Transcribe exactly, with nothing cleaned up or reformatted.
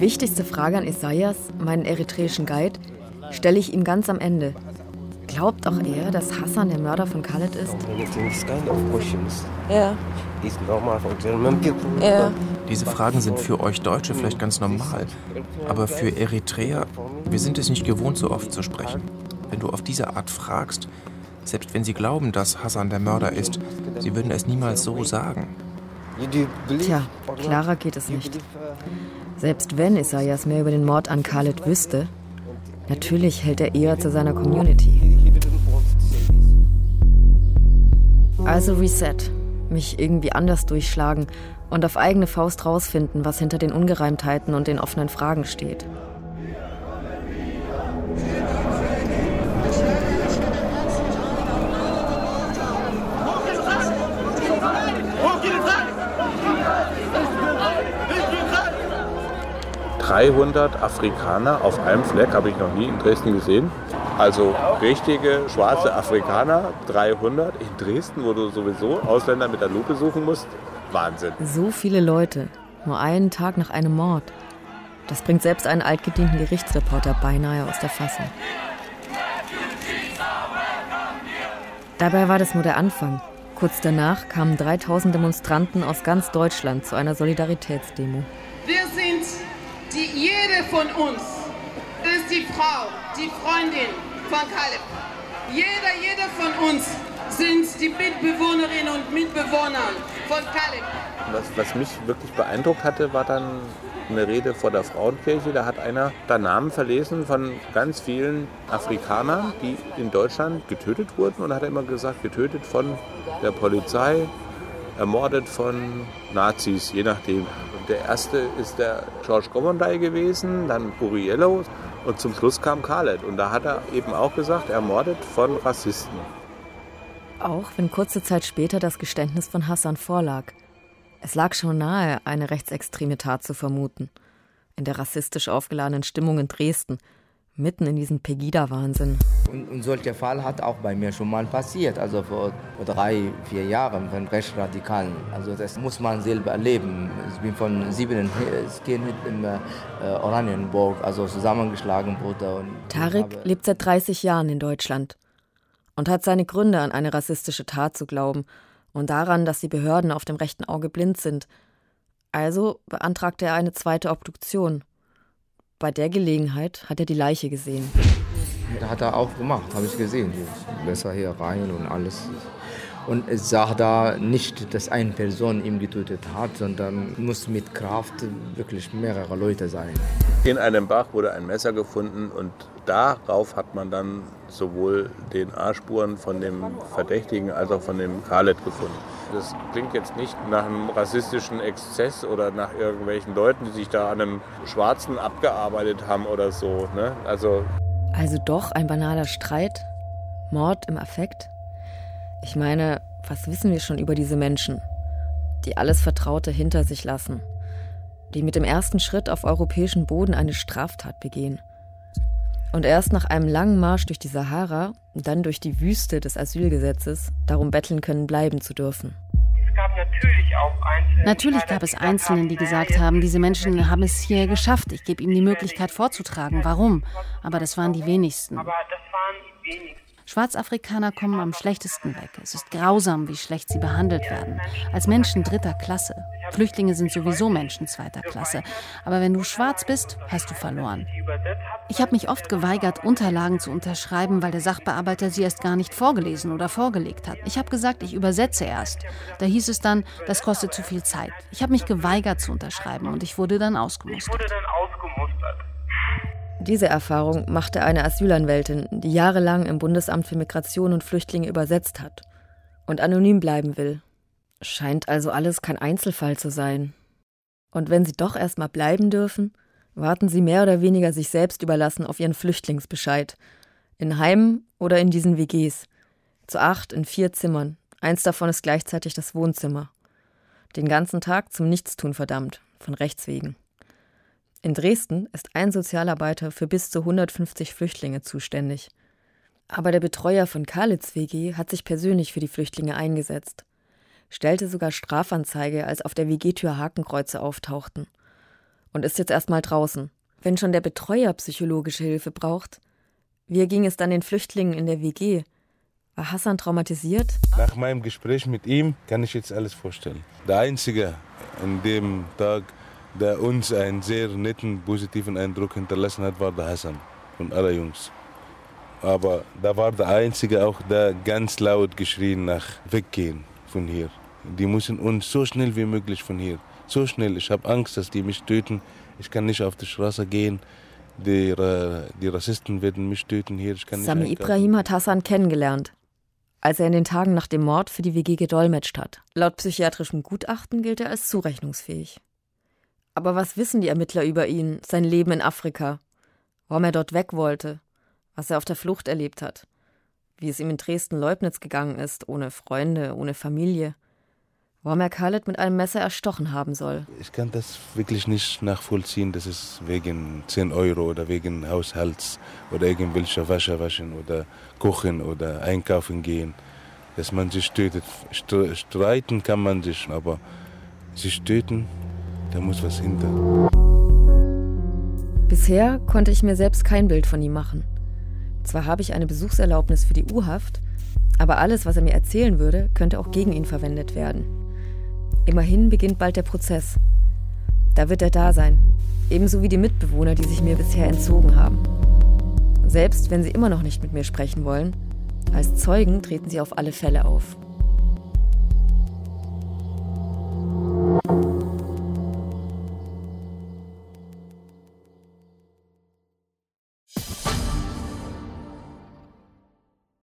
Die wichtigste Frage an Isaias, meinen eritreischen Guide, stelle ich ihm ganz am Ende. Glaubt auch er, dass Hassan der Mörder von Khaled ist? Ja. Ja. Diese Fragen sind für euch Deutsche vielleicht ganz normal. Aber für Eritreer, wir sind es nicht gewohnt, so oft zu sprechen. Wenn du auf diese Art fragst, selbst wenn sie glauben, dass Hassan der Mörder ist, sie würden es niemals so sagen. Tja, klarer geht es nicht. Selbst wenn Isaias mehr über den Mord an Khaled wüsste, natürlich hält er eher zu seiner Community. Also Reset, mich irgendwie anders durchschlagen und auf eigene Faust rausfinden, was hinter den Ungereimtheiten und den offenen Fragen steht. dreihundert Afrikaner auf einem Fleck, habe ich noch nie in Dresden gesehen. Also richtige schwarze Afrikaner, dreihundert in Dresden, wo du sowieso Ausländer mit der Lupe suchen musst. Wahnsinn. So viele Leute, nur einen Tag nach einem Mord. Das bringt selbst einen altgedienten Gerichtsreporter beinahe aus der Fassung. Dabei war das nur der Anfang. Kurz danach kamen dreitausend Demonstranten aus ganz Deutschland zu einer Solidaritätsdemo. Wir sind die, jede von uns, das ist die Frau, die Freundin von Khaled. Jeder, jeder von uns sind die Mitbewohnerinnen und Mitbewohner von Khaled. Was, was mich wirklich beeindruckt hatte, war dann eine Rede vor der Frauenkirche. Da hat einer da Namen verlesen von ganz vielen Afrikanern, die in Deutschland getötet wurden. Und da hat er immer gesagt, getötet von der Polizei, ermordet von Nazis, je nachdem. Und der erste ist der George Govondai gewesen, dann Uriello und zum Schluss kam Khaled. Und da hat er eben auch gesagt, ermordet von Rassisten. Auch wenn kurze Zeit später das Geständnis von Hassan vorlag. Es lag schon nahe, eine rechtsextreme Tat zu vermuten. In der rassistisch aufgeladenen Stimmung in Dresden, mitten in diesem Pegida-Wahnsinn. Und, und solcher Fall hat auch bei mir schon mal passiert, also vor, vor drei, vier Jahren von Rechtsradikalen. Also das muss man selber erleben. Ich bin von sieben Skinhead in äh, Oranienburg, also zusammengeschlagen wurde. Und Tarek habe... lebt seit dreißig Jahren in Deutschland und hat seine Gründe, an eine rassistische Tat zu glauben und daran, dass die Behörden auf dem rechten Auge blind sind. Also beantragte er eine zweite Obduktion. Bei der Gelegenheit hat er die Leiche gesehen. Das hat er auch gemacht, habe ich gesehen. Besser hier rein und alles. Und es sah da nicht, dass eine Person ihn getötet hat, sondern muss mit Kraft wirklich mehrere Leute sein. In einem Bach wurde ein Messer gefunden und darauf hat man dann sowohl D N A-Spuren von dem Verdächtigen als auch von dem Khaled gefunden. Das klingt jetzt nicht nach einem rassistischen Exzess oder nach irgendwelchen Leuten, die sich da an einem Schwarzen abgearbeitet haben oder so. Ne? Also, also doch ein banaler Streit? Mord im Affekt? Ich meine, was wissen wir schon über diese Menschen, die alles Vertraute hinter sich lassen, die mit dem ersten Schritt auf europäischen Boden eine Straftat begehen und erst nach einem langen Marsch durch die Sahara, dann durch die Wüste des Asylgesetzes, darum betteln können, bleiben zu dürfen. Es gab natürlich auch Einzelne. Natürlich gab es Einzelne, die gesagt haben, diese Menschen haben es hier geschafft. Ich gebe ihnen die Möglichkeit vorzutragen. Warum? Aber das waren die wenigsten. Aber das waren die wenigsten. Schwarzafrikaner kommen am schlechtesten weg. Es ist grausam, wie schlecht sie behandelt werden. Als Menschen dritter Klasse. Flüchtlinge sind sowieso Menschen zweiter Klasse. Aber wenn du schwarz bist, hast du verloren. Ich habe mich oft geweigert, Unterlagen zu unterschreiben, weil der Sachbearbeiter sie erst gar nicht vorgelesen oder vorgelegt hat. Ich habe gesagt, ich übersetze erst. Da hieß es dann, das kostet zu viel Zeit. Ich habe mich geweigert zu unterschreiben und ich wurde dann ausgemustert. Diese Erfahrung machte eine Asylanwältin, die jahrelang im Bundesamt für Migration und Flüchtlinge übersetzt hat und anonym bleiben will. Scheint also alles kein Einzelfall zu sein. Und wenn sie doch erst mal bleiben dürfen, warten sie mehr oder weniger sich selbst überlassen auf ihren Flüchtlingsbescheid. In Heimen oder in diesen W Gs. Zu acht in vier Zimmern. Eins davon ist gleichzeitig das Wohnzimmer. Den ganzen Tag zum Nichtstun verdammt, von Rechts wegen. In Dresden ist ein Sozialarbeiter für bis zu hundertfünfzig Flüchtlinge zuständig. Aber der Betreuer von Khaleds W G hat sich persönlich für die Flüchtlinge eingesetzt. Stellte sogar Strafanzeige, als auf der W G-Tür Hakenkreuze auftauchten. und ist jetzt erstmal draußen. Wenn schon der Betreuer psychologische Hilfe braucht, wie ging es dann den Flüchtlingen in der W G? War Hasan traumatisiert? Nach meinem Gespräch mit ihm kann ich jetzt alles vorstellen. Der Einzige an dem Tag, der uns einen sehr netten, positiven Eindruck hinterlassen hat, war der Hasan von alle Jungs. Aber da war der Einzige auch, der ganz laut geschrien nach weggehen von hier. Die müssen uns so schnell wie möglich von hier. So schnell, ich habe Angst, dass die mich töten. Ich kann nicht auf die Straße gehen. Die, die Rassisten werden mich töten hier. Ich kann nicht Sami einkaufen. Ibrahim hat Hasan kennengelernt, als er in den Tagen nach dem Mord für die W G gedolmetscht hat. Laut psychiatrischem Gutachten gilt er als zurechnungsfähig. Aber was wissen die Ermittler über ihn, sein Leben in Afrika? Warum er dort weg wollte? Was er auf der Flucht erlebt hat? Wie es ihm in Dresden-Leubnitz gegangen ist, ohne Freunde, ohne Familie? Warum er Khaled mit einem Messer erstochen haben soll? Ich kann das wirklich nicht nachvollziehen, dass es wegen zehn Euro oder wegen Haushalts oder irgendwelcher Wäsche waschen oder kochen oder einkaufen gehen, dass man sich tötet. Streiten kann man sich, aber sich töten, da muss was hinter. Bisher konnte ich mir selbst kein Bild von ihm machen. Zwar habe ich eine Besuchserlaubnis für die U-Haft, aber alles, was er mir erzählen würde, könnte auch gegen ihn verwendet werden. Immerhin beginnt bald der Prozess. Da wird er da sein, ebenso wie die Mitbewohner, die sich mir bisher entzogen haben. Selbst wenn sie immer noch nicht mit mir sprechen wollen, als Zeugen treten sie auf alle Fälle auf.